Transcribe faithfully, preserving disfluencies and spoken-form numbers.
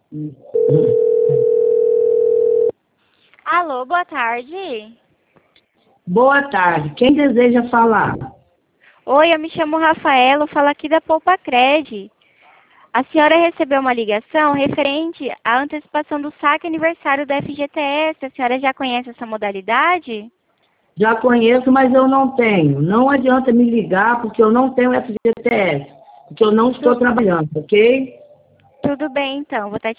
Alô, boa tarde. Boa tarde. Quem deseja falar? Oi, eu me chamo Rafaela, eu falo aqui da Poupa Cred. A senhora recebeu uma ligação referente à antecipação do saque aniversário da F G T S. A senhora já conhece essa modalidade? Já conheço, mas eu não tenho. Não adianta me ligar porque eu não tenho F G T S. Porque eu não estou trabalhando, ok? Tudo bem, então. Vou estar